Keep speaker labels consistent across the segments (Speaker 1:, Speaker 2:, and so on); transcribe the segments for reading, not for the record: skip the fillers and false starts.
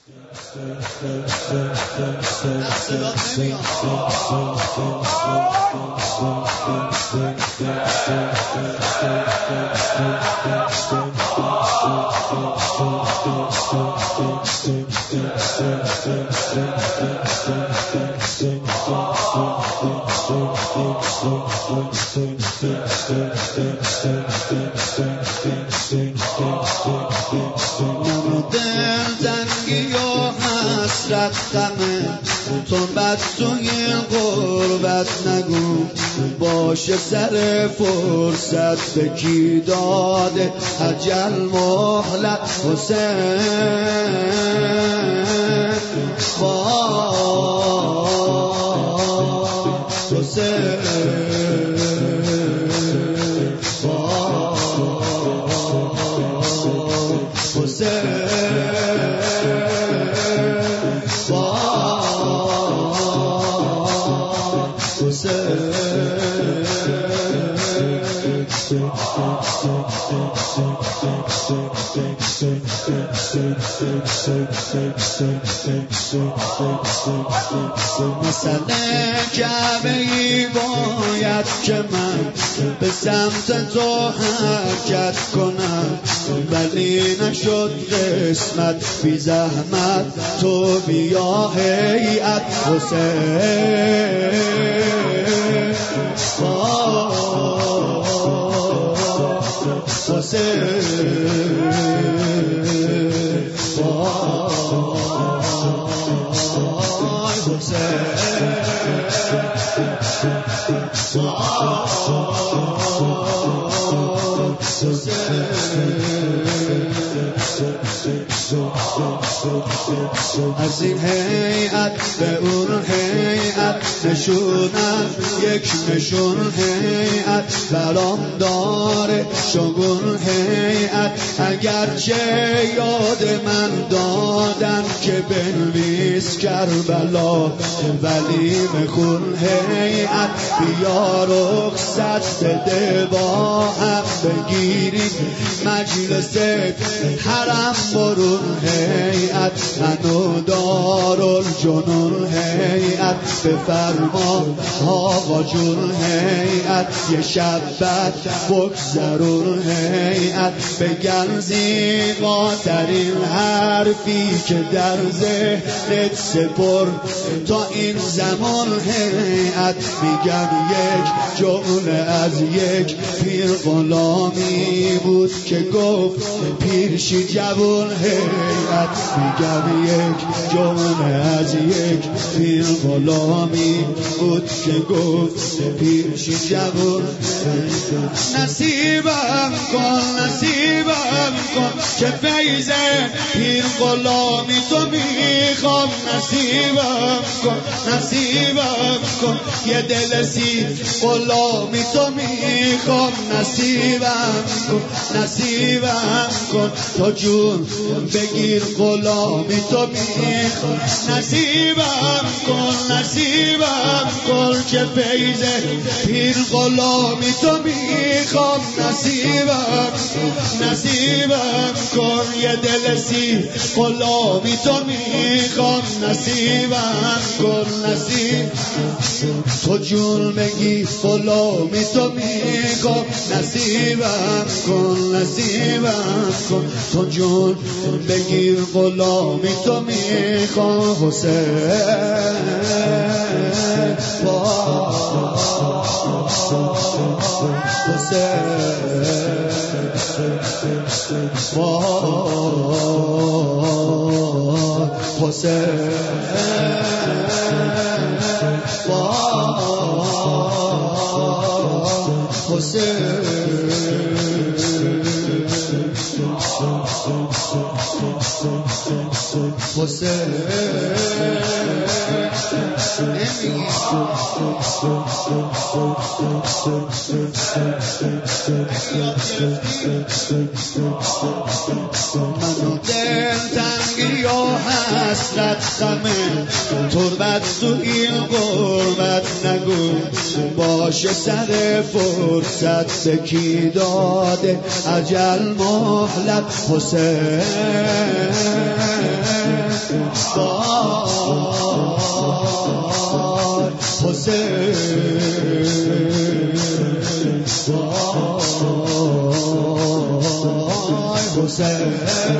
Speaker 1: دلتنگی و حسرت غمه تربت توی غربت نگو باشه سر فرصت به کی داده اجل مهلت حسین مثل کعبه‌ای باید که من به سمت تو حرکت کنم ولی نشد قسمت بی زحمت تو بیا هیئت حسین از این هیئت به اون هیئت نشونم یک نشون هیئت برام داره شگون هیئت اگرچه یاد من دادن که بنویس کربلا ولی مخون هیئت بیا رخصت بده با هم بگیریم مجلس حرم برون هیئت منو دارالجنون هیئت بفرما آقا جون هیئت یه شب بعد بگذرون هیئت بگن زیباترین حرفی که در ذهنت سپر تا این زمان هیئت میگم یک جمله از یک پیر غلامی بود که گفت پیرشی جوون هیئت میگم یک جمله از یک پیر غلامی بود که گفت پیرشی جوون نصیبم کن که فیض پیر غلامی تو میخوام نصیبم کن یه دل سی غلامی تو میخوام نصیبم کن تو جون بگیر غلامی تو میخوام نصیبم کن که فیض پیر غلامی تو میخوام نصیبم کن یه دل سی غلامی تو میخوام نصیبم کن تو جون بگی غلامی تو میخوام نصیبم کن تو جون بگیر غلامی تو میخوام حسین منو دلتنگی و حسرت غمه تربت تو این غربت نگو باشه سر فرصت به کی داده اجل مهلت حسین حسین حسین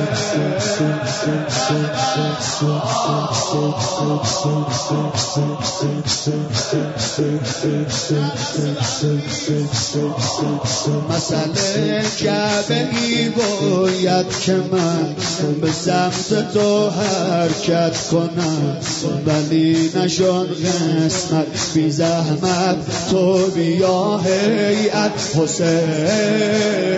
Speaker 1: مسئله کعبه ای باید که من به سمت تو حرکت کنم، ولی نشد قسمت بی زحمت تو بیا هیئت حسین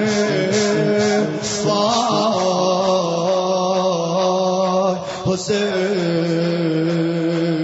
Speaker 1: وای حسین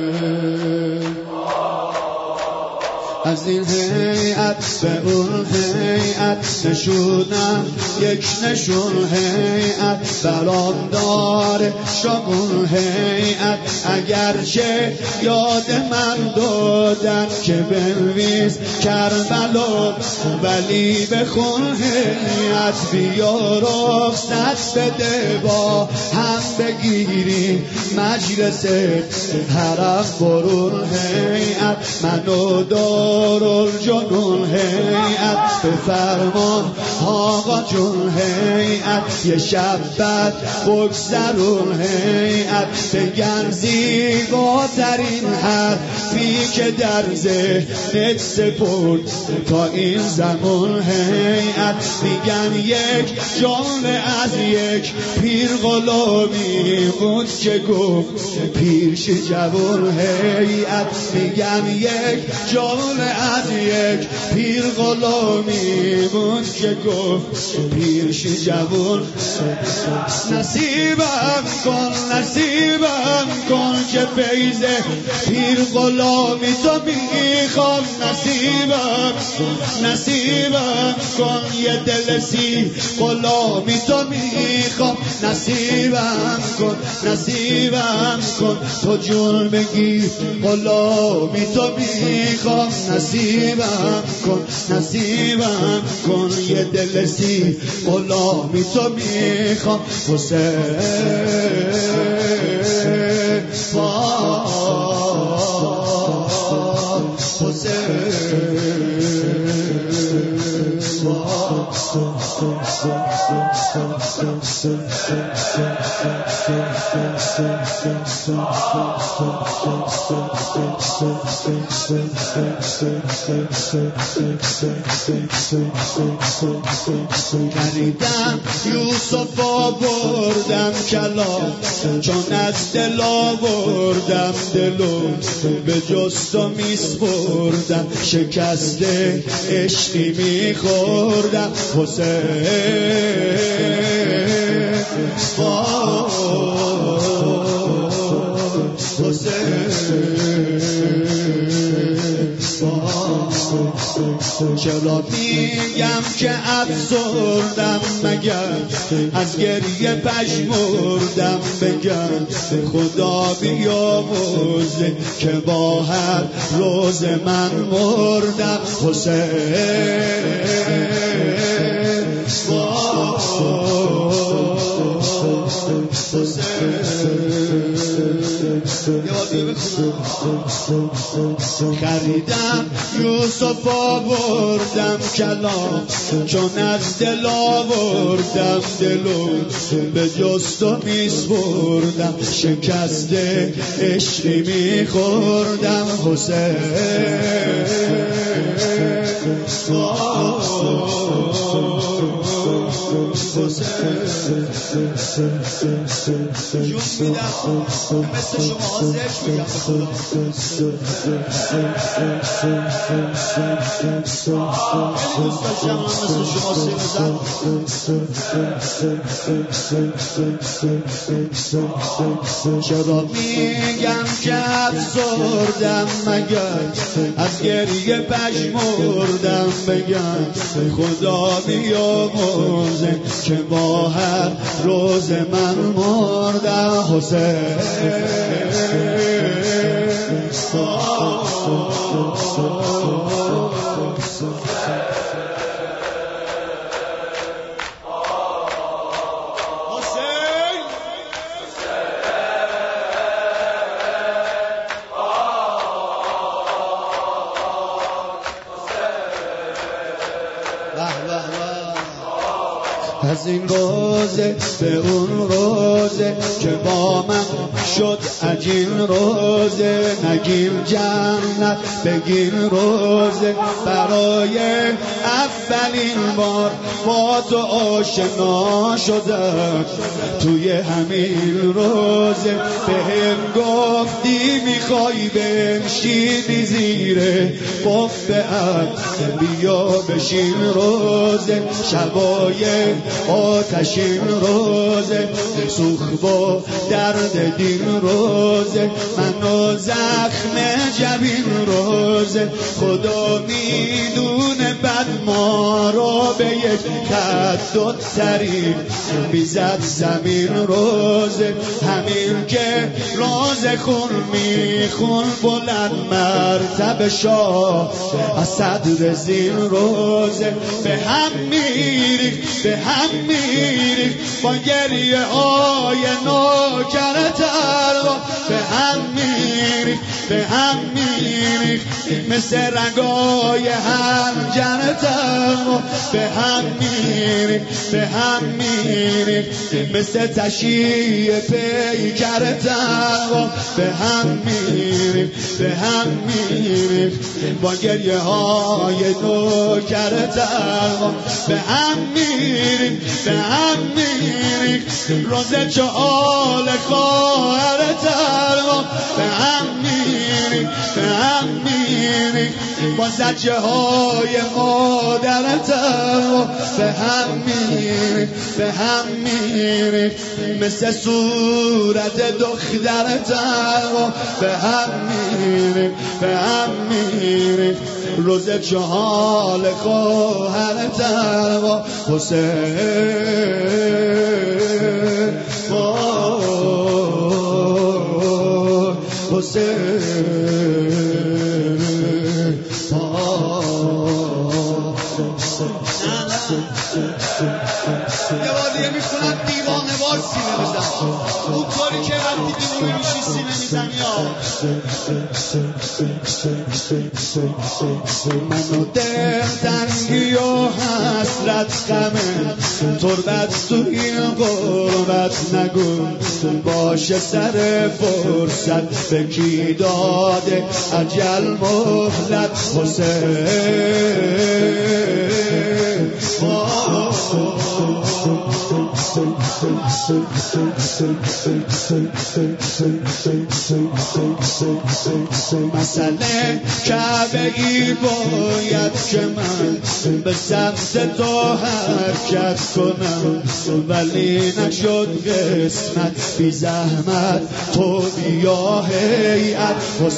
Speaker 1: از این هیئت به اون هیئت نشونم یک نشون هیئت برام داره شامون هیئت اگرچه یاد من دادن که بنویس کربلا ولی بخون هیئت بیا رخصت بده با هم بگیریم مجلس حرم برون هیئت منو دارالجنون هیئت به فرمان آقا جون هیئت یه شب بعد بگذرون هیئت بگن زیباترین حرفی که در ذهنت سپرد تا این زمان هیئت میگن یک جمله از یک پیر غلامی بود که گفت پیرش جوان هیئت میگن یک جمله از یک پیر غلامی بود که گفت پیرش جوان نصیبم کن که فیض پیر غلامی تو میخوام نصیبم کن یه دل سی غلامی تو میخوام نصیبم کن تو جون بگی غلامی تو میخوام نصیبم کن یه دل سی غلامی تو میخوام حسین خریدم یوسف آوردم کلام چون از دل آوردم دلو به جست و میسپردم شکسته عشقی میخوردم حسین چرا میگم که افسردم مگر از گریه پژمردم بگم خدا بیامرزه که با هر روز من مردم حسین خریدم یوسف آوردم کلام چون از دل آوردم دلو به جست و میسپردم شکسته عشقی میخوردم حسین جون میدم مثل شما آزش میگم به خدا دوست داشتم مثل شما سیمزن چرا میگم که افسردم مگر از گریه پژمردم بگم خدا بیامرزه که با هر روز من مردم حسین از این روزه به اون روزه که با من شد عجین روزه، نگیم جنت بگیم روزه، برای اولین بار با تو آشنا شدم توی همین روزه. بهم گفتی میخوای بنشینی زیره قفه بیا بشین روزه، شبای آتشین روزه، سوخ با درد دین روزه، منو زخم جبین روزه. خدا میدونه بد ما را به یک خط و طریق بیزد زمین روزه، همین که راز خون میخون بلند مرتبه شاه از صدر زین روزه. به هم میریخت به هم میریخت با گریه های نوکر تروا، به هم میریخت به هم میریخت مثل رگای هنجر تروا، به هم میریخت به هم میریخت مثل تشییع پیکر تروا، به هم میریخت به هم میریخت با گریه های نوکر تروا، به هم میریخت به هم میریخت روز چهال خواهر تروا، به هم میریخت به هم میریخت با زجه های مادر تروا، به هم میریخت به هم میریخت مثل صورت دختر تروا، به هم میریخت به هم میریخت روز چهال خواهر تروا. حسین حسین یه بار دیگه میخونم دیوانه وار سینه بزن، اون کاری که وقتی دیوانه میشی سینه میزنی منو دل تنگی و حسرت غمه تربت تو این غربت نگو، باشه سر فرصت به کی داده اجل مهلت. مسئله کعبه ای باید که من به سمت تو حرکت کنم، ولی نشد قسمت بی زحمت تو بیا هیئت.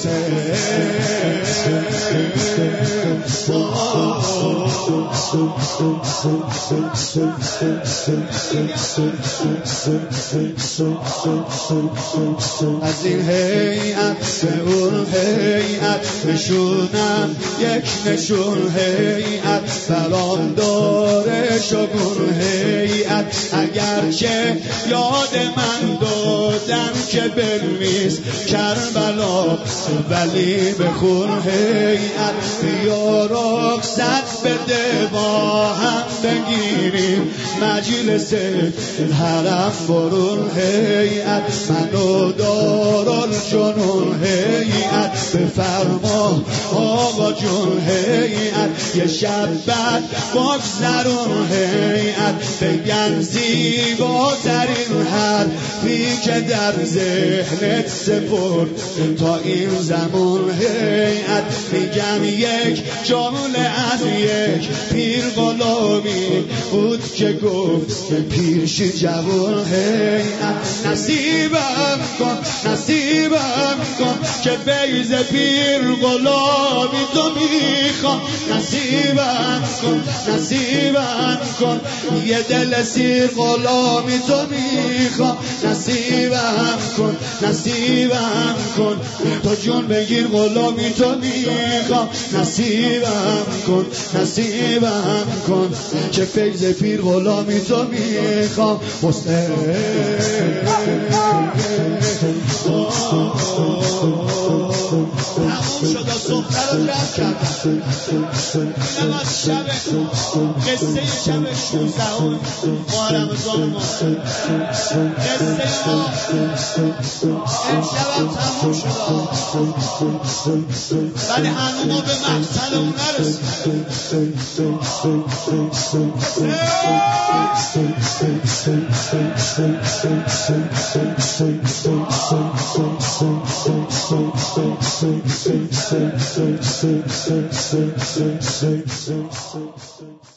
Speaker 1: از این هیئت به اون هیئت نشونم یک نشون هیئت، برام داره شگون هیئت. اگرچه یاد من دادن که بنویس کربلا، ولی بخون هیئت بیا رخصت بده با هم بگیریم مجلس حرم برون هیئت. منو دارالجنون هیئت بفرما آقا جون هیئت، یه شب بعد بگذرون هیئت، بگن زیباترین حرفی که در ذهنت سپرد تا این زمان هیئت. میگم یک جمله از یک پیر غلامی بود که گفت پیرشی جوان هیئت. نصیبم کن نصیبم کن که بیض پیر غلامی تو میخوام، نصیبم کن نصیبم کن یه دل سیر غلامی تو میخوام، نصیبم کن نصیبم کن تو جون بگیر غلامی تو میخوام، نصیبم کن نصیبم کن که فیض پیر غلامی تو میخوام. حسین تموم شد و سفره رو جمع کردم. اینم از شب قصه شب 16 ماه رمضان ما. قصه ما امشب هم تموم شد ولی هنوز ما به مقصد اون نرسیم.